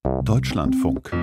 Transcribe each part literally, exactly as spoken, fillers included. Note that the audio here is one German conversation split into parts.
Deutschlandfunk.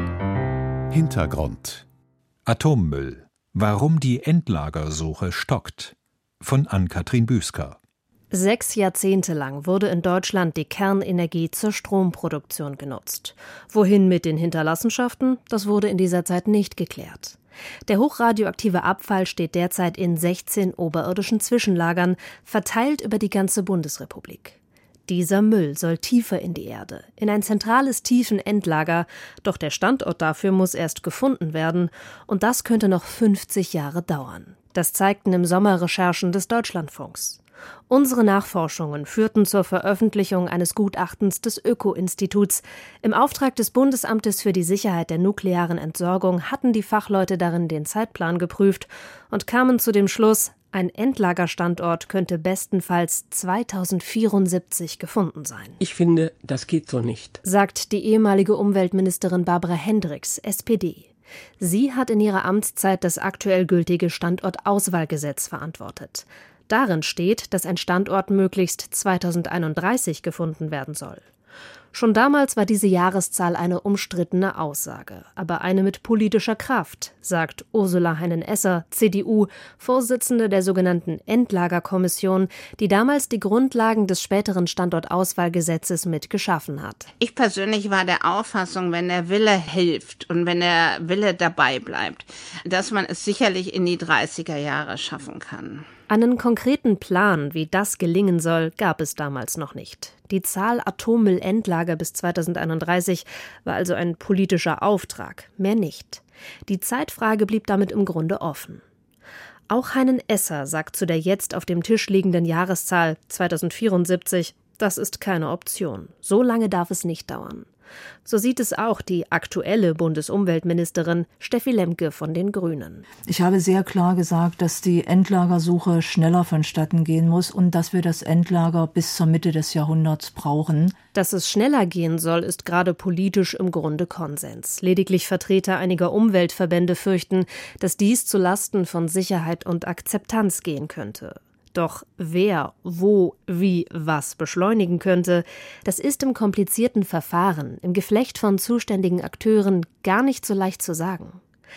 Hintergrund. Atommüll. Warum die Endlagersuche stockt. Von Ann-Kathrin Büsker. Sechs Jahrzehnte lang wurde in Deutschland die Kernenergie zur Stromproduktion genutzt. Wohin mit den Hinterlassenschaften? Das wurde in dieser Zeit nicht geklärt. Der hochradioaktive Abfall steht derzeit in sechzehn oberirdischen Zwischenlagern, verteilt über die ganze Bundesrepublik. Dieser Müll soll tiefer in die Erde, in ein zentrales Tiefenendlager, doch der Standort dafür muss erst gefunden werden, und das könnte noch fünfzig Jahre dauern. Das zeigten im Sommer Recherchen des Deutschlandfunks. Unsere Nachforschungen führten zur Veröffentlichung eines Gutachtens des Öko-Instituts. Im Auftrag des Bundesamtes für die Sicherheit der nuklearen Entsorgung hatten die Fachleute darin den Zeitplan geprüft und kamen zu dem Schluss, ein Endlagerstandort könnte bestenfalls zweitausendvierundsiebzig gefunden sein. Ich finde, das geht so nicht, sagt die ehemalige Umweltministerin Barbara Hendricks, S P D. Sie hat in ihrer Amtszeit das aktuell gültige Standortauswahlgesetz verantwortet. Darin steht, dass ein Standort möglichst zweitausendeinunddreißig gefunden werden soll. Schon damals war diese Jahreszahl eine umstrittene Aussage, aber eine mit politischer Kraft, sagt Ursula Heinen-Esser, C D U, Vorsitzende der sogenannten Endlagerkommission, die damals die Grundlagen des späteren Standortauswahlgesetzes mit geschaffen hat. Ich persönlich war der Auffassung, wenn der Wille hilft und wenn der Wille dabei bleibt, dass man es sicherlich in die dreißiger Jahre schaffen kann. Einen konkreten Plan, wie das gelingen soll, gab es damals noch nicht. Die Zahl Atommüllendlager bis zweitausendeinunddreißig war also ein politischer Auftrag, mehr nicht. Die Zeitfrage blieb damit im Grunde offen. Auch Heinen-Esser sagt zu der jetzt auf dem Tisch liegenden Jahreszahl zweitausendvierundsiebzig, das ist keine Option. So lange darf es nicht dauern. So sieht es auch die aktuelle Bundesumweltministerin Steffi Lemke von den Grünen. Ich habe sehr klar gesagt, dass die Endlagersuche schneller vonstatten gehen muss und dass wir das Endlager bis zur Mitte des Jahrhunderts brauchen. Dass es schneller gehen soll, ist gerade politisch im Grunde Konsens. Lediglich Vertreter einiger Umweltverbände fürchten, dass dies zu Lasten von Sicherheit und Akzeptanz gehen könnte. Doch wer, wo, wie, was beschleunigen könnte, das ist im komplizierten Verfahren, im Geflecht von zuständigen Akteuren gar nicht so leicht zu sagen.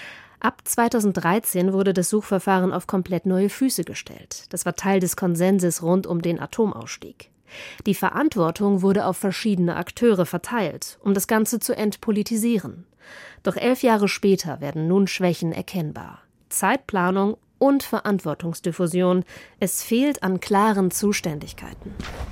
Ab zweitausenddreizehn wurde das Suchverfahren auf komplett neue Füße gestellt. Das war Teil des Konsenses rund um den Atomausstieg. Die Verantwortung wurde auf verschiedene Akteure verteilt, um das Ganze zu entpolitisieren. Doch elf Jahre später werden nun Schwächen erkennbar. Zeitplanung und Verantwortungsdiffusion. Es fehlt an klaren Zuständigkeiten.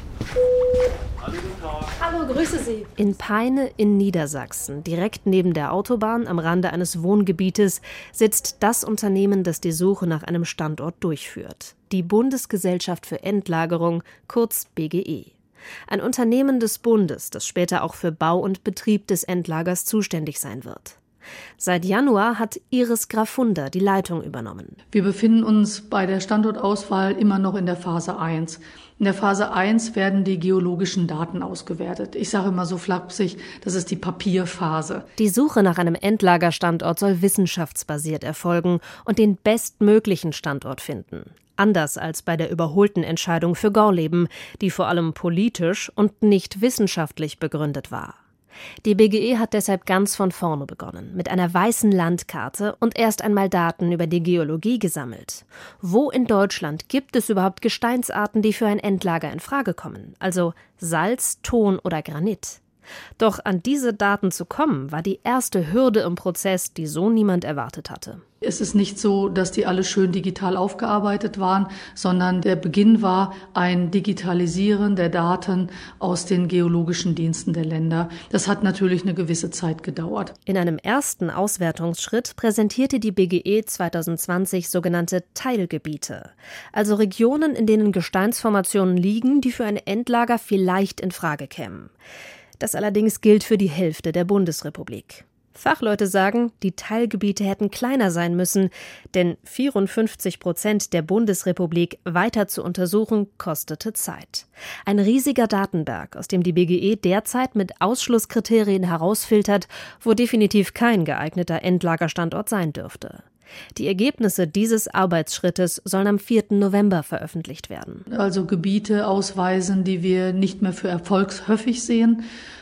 Hallo, guten Tag. Hallo, grüße Sie. In Peine in Niedersachsen, direkt neben der Autobahn am Rande eines Wohngebietes, sitzt das Unternehmen, das die Suche nach einem Standort durchführt. Die Bundesgesellschaft für Endlagerung, kurz B G E. Ein Unternehmen des Bundes, das später auch für Bau und Betrieb des Endlagers zuständig sein wird. Seit Januar hat Iris Grafunda die Leitung übernommen. Wir befinden uns bei der Standortauswahl immer noch in der Phase eins. In der Phase eins werden die geologischen Daten ausgewertet. Ich sage immer so flapsig, das ist die Papierphase. Die Suche nach einem Endlagerstandort soll wissenschaftsbasiert erfolgen und den bestmöglichen Standort finden. Anders als bei der überholten Entscheidung für Gorleben, die vor allem politisch und nicht wissenschaftlich begründet war. Die B G E hat deshalb ganz von vorne begonnen, mit einer weißen Landkarte und erst einmal Daten über die Geologie gesammelt. Wo in Deutschland gibt es überhaupt Gesteinsarten, die für ein Endlager in Frage kommen? Also Salz, Ton oder Granit? Doch an diese Daten zu kommen, war die erste Hürde im Prozess, die so niemand erwartet hatte. Es ist nicht so, dass die alle schön digital aufgearbeitet waren, sondern der Beginn war ein Digitalisieren der Daten aus den geologischen Diensten der Länder. Das hat natürlich eine gewisse Zeit gedauert. In einem ersten Auswertungsschritt präsentierte die B G E zweitausendzwanzig sogenannte Teilgebiete, also Regionen, in denen Gesteinsformationen liegen, die für ein Endlager vielleicht in Frage kämen. Das allerdings gilt für die Hälfte der Bundesrepublik. Fachleute sagen, die Teilgebiete hätten kleiner sein müssen, denn vierundfünfzig Prozent der Bundesrepublik weiter zu untersuchen, kostete Zeit. Ein riesiger Datenberg, aus dem die B G E derzeit mit Ausschlusskriterien herausfiltert, wo definitiv kein geeigneter Endlagerstandort sein dürfte. Die Ergebnisse dieses Arbeitsschrittes sollen am vierten November veröffentlicht werden. Also Gebiete ausweisen, die wir nicht mehr für erfolgshöfig sehen.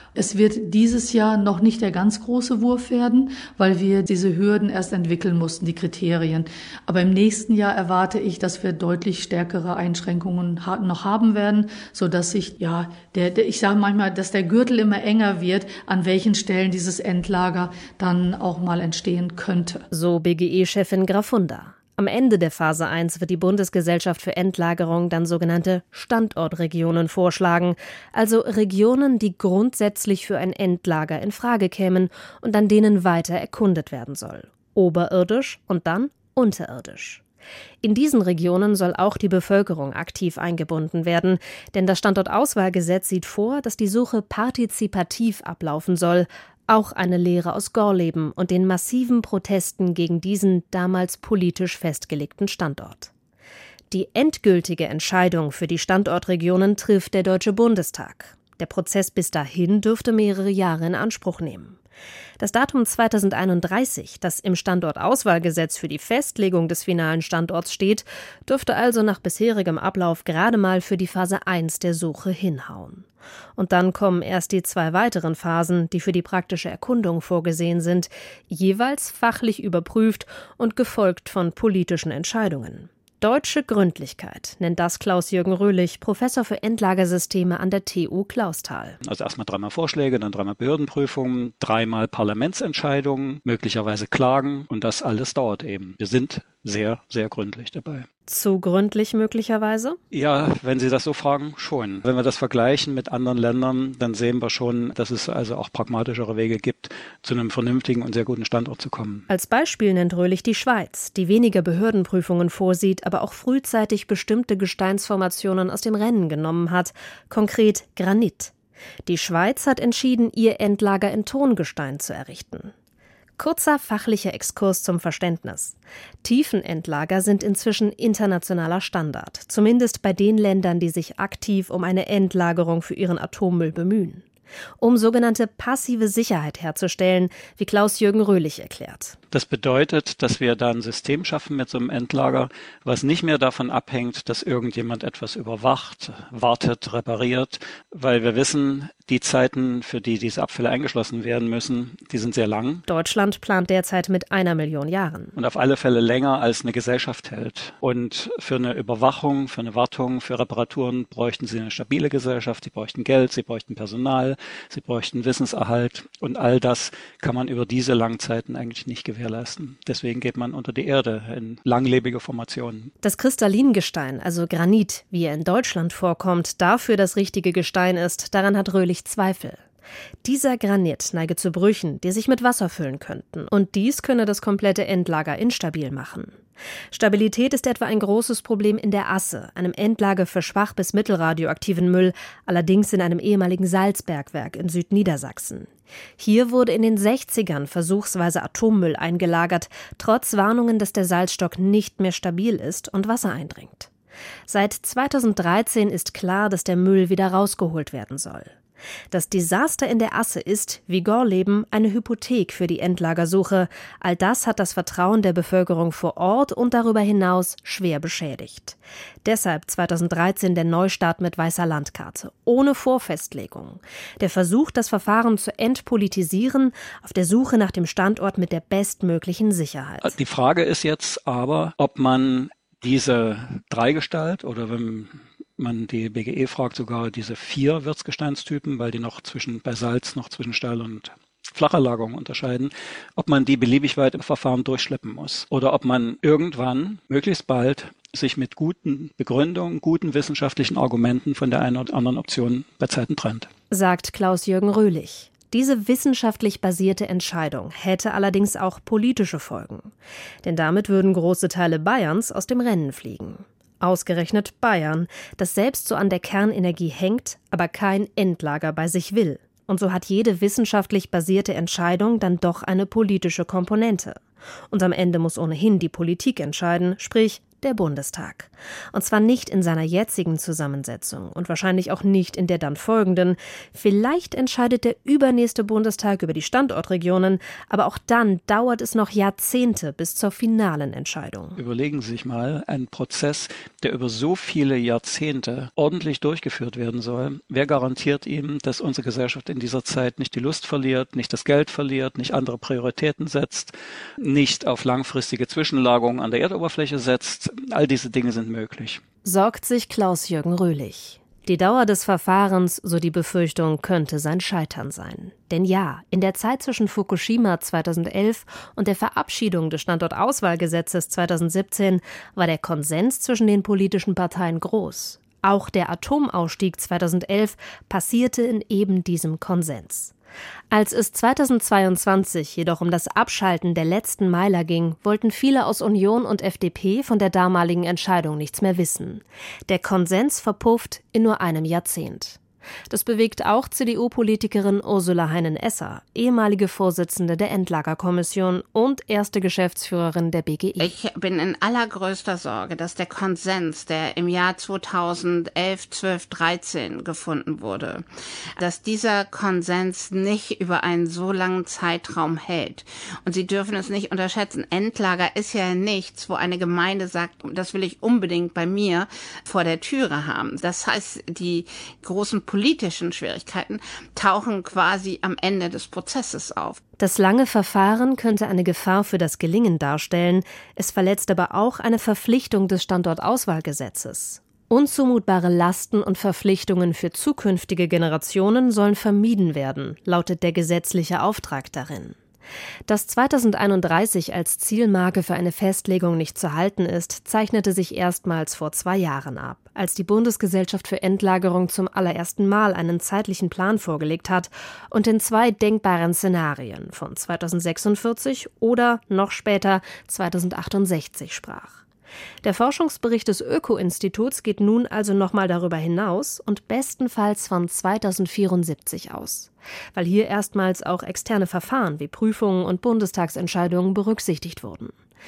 Es wird dieses Jahr noch nicht der ganz große Wurf werden, weil wir diese Hürden erst entwickeln mussten, die Kriterien. Aber im nächsten Jahr erwarte ich, dass wir deutlich stärkere Einschränkungen noch haben werden, sodass sich, ja, der, der, ich sage manchmal, dass der Gürtel immer enger wird, an welchen Stellen dieses Endlager dann auch mal entstehen könnte. So B G E-Chefin Grafunda. Am Ende der Phase eins wird die Bundesgesellschaft für Endlagerung dann sogenannte Standortregionen vorschlagen, also Regionen, die grundsätzlich für ein Endlager in Frage kämen und an denen weiter erkundet werden soll. Oberirdisch und dann unterirdisch. In diesen Regionen soll auch die Bevölkerung aktiv eingebunden werden, denn das Standortauswahlgesetz sieht vor, dass die Suche partizipativ ablaufen soll. Auch eine Lehre aus Gorleben und den massiven Protesten gegen diesen damals politisch festgelegten Standort. Die endgültige Entscheidung für die Standortregionen trifft der Deutsche Bundestag. Der Prozess bis dahin dürfte mehrere Jahre in Anspruch nehmen. Das Datum zweitausendeinunddreißig, das im Standortauswahlgesetz für die Festlegung des finalen Standorts steht, dürfte also nach bisherigem Ablauf gerade mal für die Phase eins der Suche hinhauen. Und dann kommen erst die zwei weiteren Phasen, die für die praktische Erkundung vorgesehen sind, jeweils fachlich überprüft und gefolgt von politischen Entscheidungen. Deutsche Gründlichkeit nennt das Klaus-Jürgen Röhlich, Professor für Endlagersysteme an der T U Clausthal. Also erstmal dreimal Vorschläge, dann dreimal Behördenprüfungen, dreimal Parlamentsentscheidungen, möglicherweise Klagen und das alles dauert eben. Wir sind sehr, sehr gründlich dabei. Zu gründlich möglicherweise? Ja, wenn Sie das so fragen, schon. Wenn wir das vergleichen mit anderen Ländern, dann sehen wir schon, dass es also auch pragmatischere Wege gibt, zu einem vernünftigen und sehr guten Standort zu kommen. Als Beispiel nennt Röhlich die Schweiz, die weniger Behördenprüfungen vorsieht, aber auch frühzeitig bestimmte Gesteinsformationen aus dem Rennen genommen hat, konkret Granit. Die Schweiz hat entschieden, ihr Endlager in Tongestein zu errichten. Kurzer fachlicher Exkurs zum Verständnis. Tiefenendlager sind inzwischen internationaler Standard, zumindest bei den Ländern, die sich aktiv um eine Endlagerung für ihren Atommüll bemühen. Um sogenannte passive Sicherheit herzustellen, wie Klaus-Jürgen Röhlich erklärt. Das bedeutet, dass wir da ein System schaffen mit so einem Endlager, was nicht mehr davon abhängt, dass irgendjemand etwas überwacht, wartet, repariert, weil wir wissen, die Zeiten, für die diese Abfälle eingeschlossen werden müssen, die sind sehr lang. Deutschland plant derzeit mit einer Million Jahren. Und auf alle Fälle länger, als eine Gesellschaft hält. Und für eine Überwachung, für eine Wartung, für Reparaturen bräuchten sie eine stabile Gesellschaft, sie bräuchten Geld, sie bräuchten Personal, sie bräuchten Wissenserhalt. Und all das kann man über diese Langzeiten eigentlich nicht gewährleisten. Deswegen geht man unter die Erde in langlebige Formationen. Das Kristallingestein, also Granit, wie er in Deutschland vorkommt, dafür das richtige Gestein ist, daran hat Röhlich Zweifel. Dieser Granit neige zu Brüchen, die sich mit Wasser füllen könnten, und dies könne das komplette Endlager instabil machen. Stabilität ist etwa ein großes Problem in der Asse, einem Endlager für schwach bis mittelradioaktiven Müll, allerdings in einem ehemaligen Salzbergwerk in Südniedersachsen. Hier wurde in den sechzigern versuchsweise Atommüll eingelagert, trotz Warnungen, dass der Salzstock nicht mehr stabil ist und Wasser eindringt. Seit zweitausenddreizehn ist klar, dass der Müll wieder rausgeholt werden soll. Das Desaster in der Asse ist, wie Gorleben, eine Hypothek für die Endlagersuche. All das hat das Vertrauen der Bevölkerung vor Ort und darüber hinaus schwer beschädigt. Deshalb zweitausenddreizehn der Neustart mit weißer Landkarte, ohne Vorfestlegung. Der Versuch, das Verfahren zu entpolitisieren, auf der Suche nach dem Standort mit der bestmöglichen Sicherheit. Die Frage ist jetzt aber, ob man diese Dreigestalt oder wenn man die B G E fragt, sogar diese vier Wirtsgesteinstypen, weil die noch zwischen bei Salz noch zwischen Steil- und flacher Lagerung unterscheiden, ob man die beliebig weit im Verfahren durchschleppen muss oder ob man irgendwann, möglichst bald, sich mit guten Begründungen, guten wissenschaftlichen Argumenten von der einen oder anderen Option bei Zeiten trennt. Sagt Klaus-Jürgen Röhlich. Diese wissenschaftlich basierte Entscheidung hätte allerdings auch politische Folgen. Denn damit würden große Teile Bayerns aus dem Rennen fliegen. Ausgerechnet Bayern, das selbst so an der Kernenergie hängt, aber kein Endlager bei sich will. Und so hat jede wissenschaftlich basierte Entscheidung dann doch eine politische Komponente. Und am Ende muss ohnehin die Politik entscheiden, sprich der Bundestag. Und zwar nicht in seiner jetzigen Zusammensetzung und wahrscheinlich auch nicht in der dann folgenden. Vielleicht entscheidet der übernächste Bundestag über die Standortregionen, aber auch dann dauert es noch Jahrzehnte bis zur finalen Entscheidung. Überlegen Sie sich mal, ein Prozess, der über so viele Jahrzehnte ordentlich durchgeführt werden soll. Wer garantiert ihm, dass unsere Gesellschaft in dieser Zeit nicht die Lust verliert, nicht das Geld verliert, nicht andere Prioritäten setzt, nicht auf langfristige Zwischenlagerungen an der Erdoberfläche setzt? All diese Dinge sind möglich. Sorgt sich Klaus-Jürgen Röhlich. Die Dauer des Verfahrens, so die Befürchtung, könnte sein Scheitern sein. Denn ja, in der Zeit zwischen Fukushima zweitausendelf und der Verabschiedung des Standortauswahlgesetzes zweitausendsiebzehn war der Konsens zwischen den politischen Parteien groß. Auch der Atomausstieg zweitausendelf passierte in eben diesem Konsens. Als es zweitausendzweiundzwanzig jedoch um das Abschalten der letzten Meiler ging, wollten viele aus Union und F D P von der damaligen Entscheidung nichts mehr wissen. Der Konsens verpufft in nur einem Jahrzehnt. Das bewegt auch C D U-Politikerin Ursula Heinen-Esser, ehemalige Vorsitzende der Endlagerkommission und erste Geschäftsführerin der B G E. Ich bin in allergrößter Sorge, dass der Konsens, der im Jahr zweitausendelf, zwölf, dreizehn gefunden wurde, dass dieser Konsens nicht über einen so langen Zeitraum hält. Und Sie dürfen es nicht unterschätzen. Endlager ist ja nichts, wo eine Gemeinde sagt, das will ich unbedingt bei mir vor der Türe haben. Das heißt, die großen politischen Schwierigkeiten tauchen quasi am Ende des Prozesses auf. Das lange Verfahren könnte eine Gefahr für das Gelingen darstellen. Es verletzt aber auch eine Verpflichtung des Standortauswahlgesetzes. Unzumutbare Lasten und Verpflichtungen für zukünftige Generationen sollen vermieden werden, lautet der gesetzliche Auftrag darin. Dass zweitausendeinunddreißig als Zielmarke für eine Festlegung nicht zu halten ist, zeichnete sich erstmals vor zwei Jahren ab, als die Bundesgesellschaft für Endlagerung zum allerersten Mal einen zeitlichen Plan vorgelegt hat und in zwei denkbaren Szenarien von zweitausendsechsundvierzig oder noch später zweitausendachtundsechzig sprach. Der Forschungsbericht des Öko-Instituts geht nun also nochmal darüber hinaus und bestenfalls von zweitausendvierundsiebzig aus, weil hier erstmals auch externe Verfahren wie Prüfungen und Bundestagsentscheidungen berücksichtigt wurden.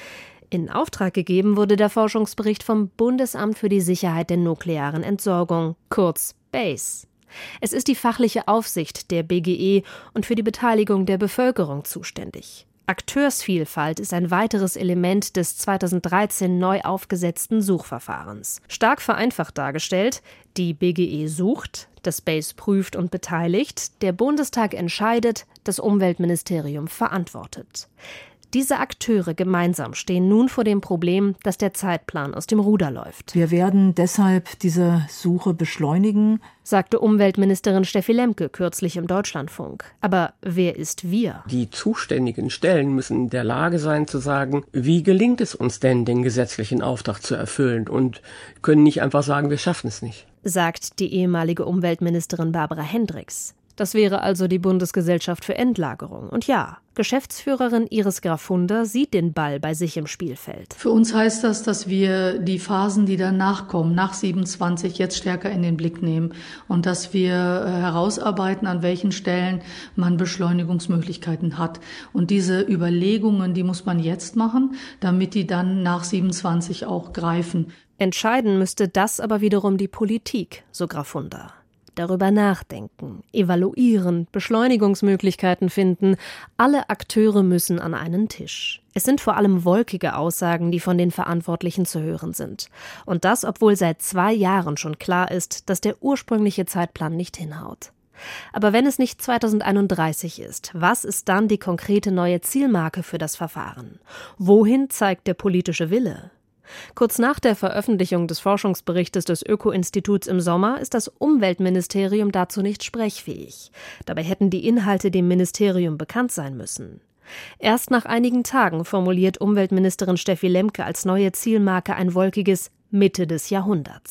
In Auftrag gegeben wurde der Forschungsbericht vom Bundesamt für die Sicherheit der nuklearen Entsorgung, kurz BASE. Es ist die fachliche Aufsicht der B G E und für die Beteiligung der Bevölkerung zuständig. Akteursvielfalt ist ein weiteres Element des zweitausenddreizehn neu aufgesetzten Suchverfahrens. Stark vereinfacht dargestellt: Die B G E sucht, das BASE prüft und beteiligt, der Bundestag entscheidet, das Umweltministerium verantwortet. Diese Akteure gemeinsam stehen nun vor dem Problem, dass der Zeitplan aus dem Ruder läuft. Wir werden deshalb diese Suche beschleunigen, sagte Umweltministerin Steffi Lemke kürzlich im Deutschlandfunk. Aber wer ist wir? Die zuständigen Stellen müssen in der Lage sein zu sagen, wie gelingt es uns denn, den gesetzlichen Auftrag zu erfüllen, und können nicht einfach sagen, wir schaffen es nicht. Sagt die ehemalige Umweltministerin Barbara Hendricks. Das wäre also die Bundesgesellschaft für Endlagerung. Und ja, Geschäftsführerin Iris Graffunder sieht den Ball bei sich im Spielfeld. Für uns heißt das, dass wir die Phasen, die danach kommen, nach siebenundzwanzig, jetzt stärker in den Blick nehmen und dass wir herausarbeiten, an welchen Stellen man Beschleunigungsmöglichkeiten hat. Und diese Überlegungen, die muss man jetzt machen, damit die dann nach siebenundzwanzig auch greifen. Entscheiden müsste das aber wiederum die Politik, so Graffunder. Darüber nachdenken, evaluieren, Beschleunigungsmöglichkeiten finden. Alle Akteure müssen an einen Tisch. Es sind vor allem wolkige Aussagen, die von den Verantwortlichen zu hören sind. Und das, obwohl seit zwei Jahren schon klar ist, dass der ursprüngliche Zeitplan nicht hinhaut. Aber wenn es nicht zweitausendeinunddreißig ist, was ist dann die konkrete neue Zielmarke für das Verfahren? Wohin zeigt der politische Wille? Kurz nach der Veröffentlichung des Forschungsberichtes des Öko-Instituts im Sommer ist das Umweltministerium dazu nicht sprechfähig. Dabei hätten die Inhalte dem Ministerium bekannt sein müssen. Erst nach einigen Tagen formuliert Umweltministerin Steffi Lemke als neue Zielmarke ein wolkiges Mitte des Jahrhunderts.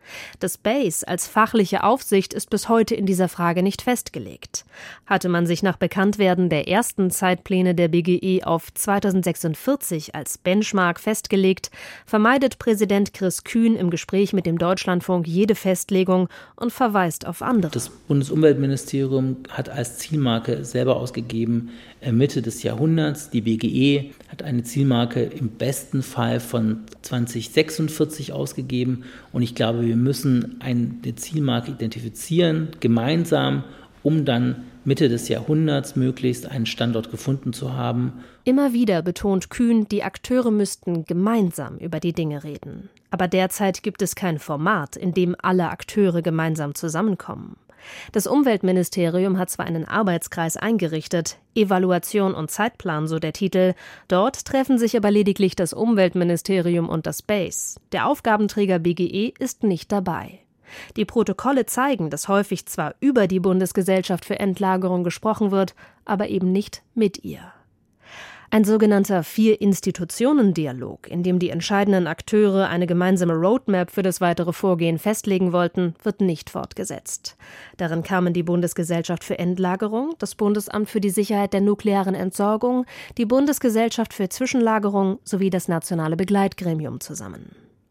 Das B A S E als fachliche Aufsicht ist bis heute in dieser Frage nicht festgelegt. Hatte man sich nach Bekanntwerden der ersten Zeitpläne der B G E auf zweitausendsechsundvierzig als Benchmark festgelegt, vermeidet Präsident Chris Kühn im Gespräch mit dem Deutschlandfunk jede Festlegung und verweist auf andere. Das Bundesumweltministerium hat als Zielmarke selber ausgegeben, Mitte des Jahrhunderts. Die B G E hat eine Zielmarke im besten Fall von zweitausendsechsundvierzig ausgegeben. Und ich glaube, wir müssen eine Zielmarke identifizieren, gemeinsam, um dann Mitte des Jahrhunderts möglichst einen Standort gefunden zu haben. Immer wieder betont Kühn, die Akteure müssten gemeinsam über die Dinge reden. Aber derzeit gibt es kein Format, in dem alle Akteure gemeinsam zusammenkommen. Das Umweltministerium hat zwar einen Arbeitskreis eingerichtet, Evaluation und Zeitplan, so der Titel, dort treffen sich aber lediglich das Umweltministerium und das B A S E. Der Aufgabenträger B G E ist nicht dabei. Die Protokolle zeigen, dass häufig zwar über die Bundesgesellschaft für Endlagerung gesprochen wird, aber eben nicht mit ihr. Ein sogenannter Vier-Institutionen-Dialog, in dem die entscheidenden Akteure eine gemeinsame Roadmap für das weitere Vorgehen festlegen wollten, wird nicht fortgesetzt. Darin kamen die Bundesgesellschaft für Endlagerung, das Bundesamt für die Sicherheit der nuklearen Entsorgung, die Bundesgesellschaft für Zwischenlagerung sowie das Nationale Begleitgremium zusammen.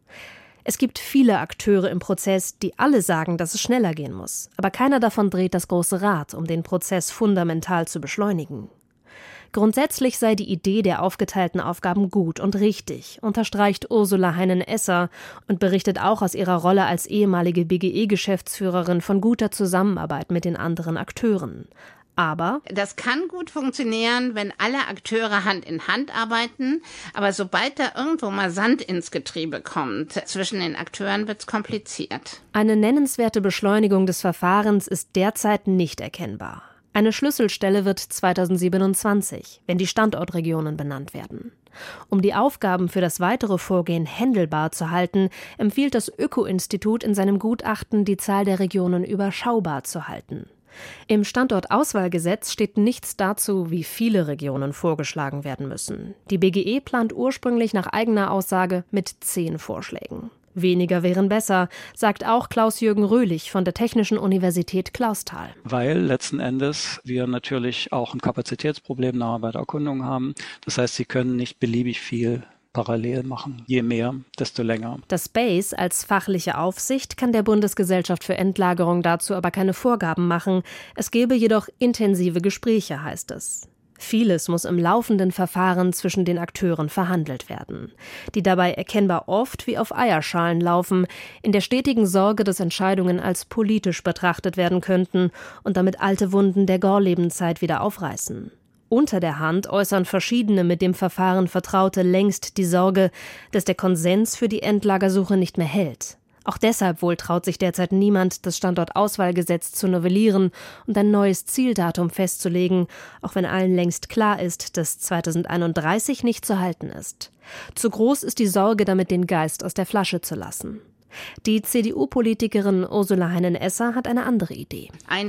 Es gibt viele Akteure im Prozess, die alle sagen, dass es schneller gehen muss. Aber keiner davon dreht das große Rad, um den Prozess fundamental zu beschleunigen. Grundsätzlich sei die Idee der aufgeteilten Aufgaben gut und richtig, unterstreicht Ursula Heinen-Esser und berichtet auch aus ihrer Rolle als ehemalige B G E-Geschäftsführerin von guter Zusammenarbeit mit den anderen Akteuren. Aber das kann gut funktionieren, wenn alle Akteure Hand in Hand arbeiten. Aber sobald da irgendwo mal Sand ins Getriebe kommt, zwischen den Akteuren wird's kompliziert. Eine nennenswerte Beschleunigung des Verfahrens ist derzeit nicht erkennbar. Eine Schlüsselstelle wird zweitausendsiebenundzwanzig, wenn die Standortregionen benannt werden. Um die Aufgaben für das weitere Vorgehen händelbar zu halten, empfiehlt das Öko-Institut in seinem Gutachten, die Zahl der Regionen überschaubar zu halten. Im Standortauswahlgesetz steht nichts dazu, wie viele Regionen vorgeschlagen werden müssen. Die B G E plant ursprünglich nach eigener Aussage mit zehn Vorschlägen. Weniger wären besser, sagt auch Klaus-Jürgen Röhlich von der Technischen Universität Clausthal. Weil letzten Endes wir natürlich auch ein Kapazitätsproblem nahe bei der Erkundung haben. Das heißt, Sie können nicht beliebig viel parallel machen. Je mehr, desto länger. Das B A S E als fachliche Aufsicht kann der Bundesgesellschaft für Endlagerung dazu aber keine Vorgaben machen. Es gebe jedoch intensive Gespräche, heißt es. Vieles muss im laufenden Verfahren zwischen den Akteuren verhandelt werden, die dabei erkennbar oft wie auf Eierschalen laufen, in der stetigen Sorge, dass Entscheidungen als politisch betrachtet werden könnten und damit alte Wunden der Gorlebenzeit wieder aufreißen. Unter der Hand äußern verschiedene mit dem Verfahren Vertraute längst die Sorge, dass der Konsens für die Endlagersuche nicht mehr hält. Auch deshalb wohl traut sich derzeit niemand, das Standortauswahlgesetz zu novellieren und ein neues Zieldatum festzulegen, auch wenn allen längst klar ist, dass zweitausendeinunddreißig nicht zu halten ist. Zu groß ist die Sorge, damit den Geist aus der Flasche zu lassen. Die C D U-Politikerin Ursula Heinen-Esser hat eine andere Idee. Ein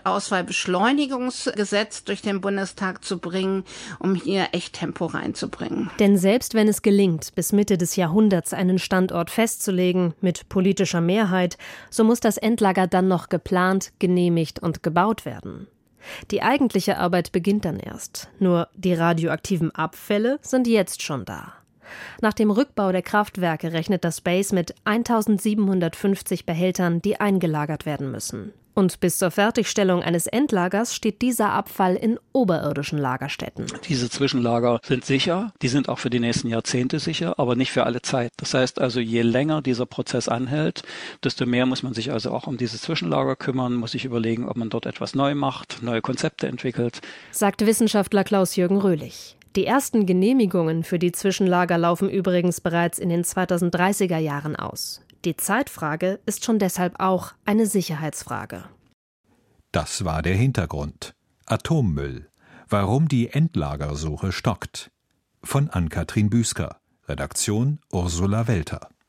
Standortauswahlbeschleunigungsgesetz durch den Bundestag zu bringen, um hier echt Tempo reinzubringen. Denn selbst wenn es gelingt, bis Mitte des Jahrhunderts einen Standort festzulegen, mit politischer Mehrheit, so muss das Endlager dann noch geplant, genehmigt und gebaut werden. Die eigentliche Arbeit beginnt dann erst. Nur die radioaktiven Abfälle sind jetzt schon da. Nach dem Rückbau der Kraftwerke rechnet das B A S E mit eintausendsiebenhundertfünfzig Behältern, die eingelagert werden müssen. Und bis zur Fertigstellung eines Endlagers steht dieser Abfall in oberirdischen Lagerstätten. Diese Zwischenlager sind sicher, die sind auch für die nächsten Jahrzehnte sicher, aber nicht für alle Zeit. Das heißt also, je länger dieser Prozess anhält, desto mehr muss man sich also auch um diese Zwischenlager kümmern, muss sich überlegen, ob man dort etwas neu macht, neue Konzepte entwickelt. Sagt Wissenschaftler Klaus-Jürgen Röhlich. Die ersten Genehmigungen für die Zwischenlager laufen übrigens bereits in den zweitausenddreißiger Jahren aus. Die Zeitfrage ist schon deshalb auch eine Sicherheitsfrage. Das war der Hintergrund. Atommüll. Warum die Endlagersuche stockt. Von Ann-Kathrin Büsker. Redaktion Ursula Welter.